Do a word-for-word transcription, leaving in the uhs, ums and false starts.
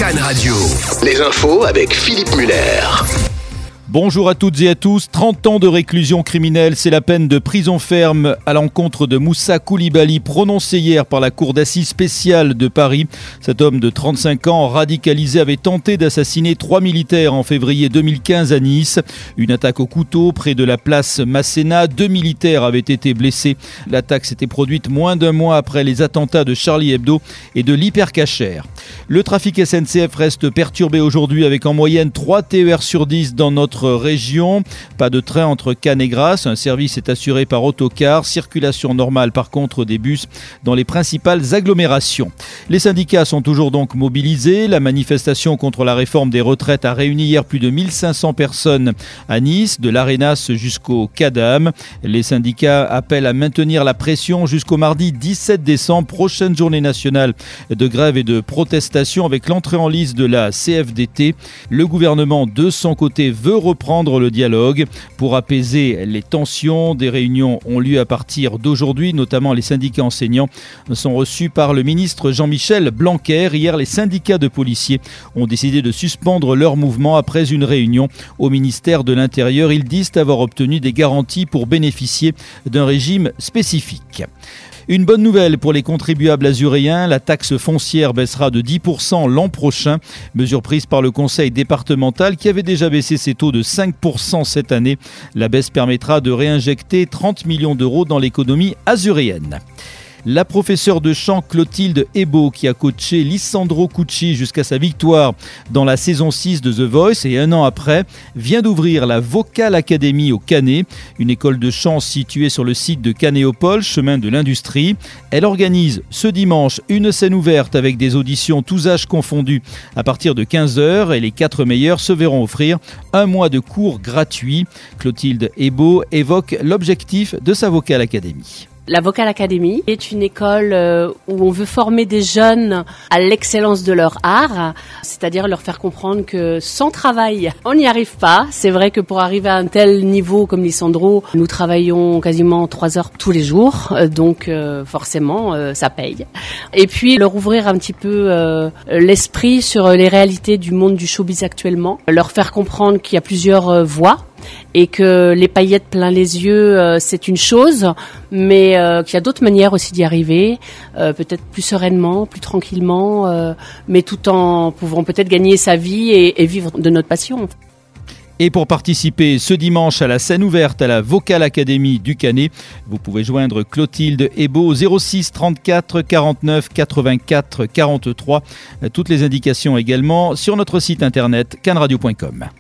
Can Radio. Les infos avec Philippe Muller. Bonjour à toutes et à tous. trente ans de réclusion criminelle, c'est la peine de prison ferme à l'encontre de Moussa Koulibaly, prononcée hier par la cour d'assises spéciale de Paris. Cet homme de trente-cinq ans, radicalisé, avait tenté d'assassiner trois militaires en février deux mille quinze à Nice. Une attaque au couteau près de la place Masséna. Deux militaires avaient été blessés. L'attaque s'était produite moins d'un mois après les attentats de Charlie Hebdo et de l'Hypercacher. Le trafic S N C F reste perturbé aujourd'hui avec en moyenne trois T E R sur dix dans notre région. Pas de train entre Cannes et Grasse. Un service est assuré par autocar. Circulation normale par contre des bus dans les principales agglomérations. Les syndicats sont toujours donc mobilisés. La manifestation contre la réforme des retraites a réuni hier plus de mille cinq cents personnes à Nice, de l'Arenas jusqu'au Cadam. Les syndicats appellent à maintenir la pression jusqu'au mardi dix-sept décembre, prochaine journée nationale de grève et de protestation avec l'entrée en lice de la C F D T. Le gouvernement, de son côté, veut reprendre le dialogue pour apaiser les tensions. Des réunions ont lieu à partir d'aujourd'hui, notamment les syndicats enseignants sont reçus par le ministre Jean-Michel Blanquer. Hier, les syndicats de policiers ont décidé de suspendre leur mouvement après une réunion au ministère de l'Intérieur. Ils disent avoir obtenu des garanties pour bénéficier d'un régime spécifique. Une bonne nouvelle pour les contribuables azuréens, la taxe foncière baissera de dix pour cent l'an prochain. Mesure prise par le conseil départemental qui avait déjà baissé ses taux de cinq pour cent cette année. La baisse permettra de réinjecter trente millions d'euros dans l'économie azuréenne. La professeure de chant Clotilde Hébeau, qui a coaché Lissandro Cucci jusqu'à sa victoire dans la saison six de The Voice et un an après, vient d'ouvrir la Vocal Academy au Canet, une école de chant située sur le site de Canéopole, chemin de l'industrie. Elle organise ce dimanche une scène ouverte avec des auditions tous âges confondus à partir de quinze heures et les quatre meilleurs se verront offrir un mois de cours gratuits. Clotilde Hébeau évoque l'objectif de sa Vocal Academy. La Vocal Academy est une école où on veut former des jeunes à l'excellence de leur art, c'est-à-dire leur faire comprendre que sans travail, on n'y arrive pas. C'est vrai que pour arriver à un tel niveau comme Lissandro, nous travaillons quasiment trois heures tous les jours, donc forcément ça paye. Et puis leur ouvrir un petit peu l'esprit sur les réalités du monde du showbiz actuellement, leur faire comprendre qu'il y a plusieurs voies, et que les paillettes plein les yeux, euh, c'est une chose, mais euh, qu'il y a d'autres manières aussi d'y arriver, euh, peut-être plus sereinement, plus tranquillement, euh, mais tout en pouvant peut-être gagner sa vie et, et vivre de notre passion. Et pour participer ce dimanche à la scène ouverte à la Vocal Academy du Canet, vous pouvez joindre Clotilde Hébeau au zéro six trente-quatre quarante-neuf quatre-vingt-quatre quarante-trois. Toutes les indications également sur notre site internet can radio point com.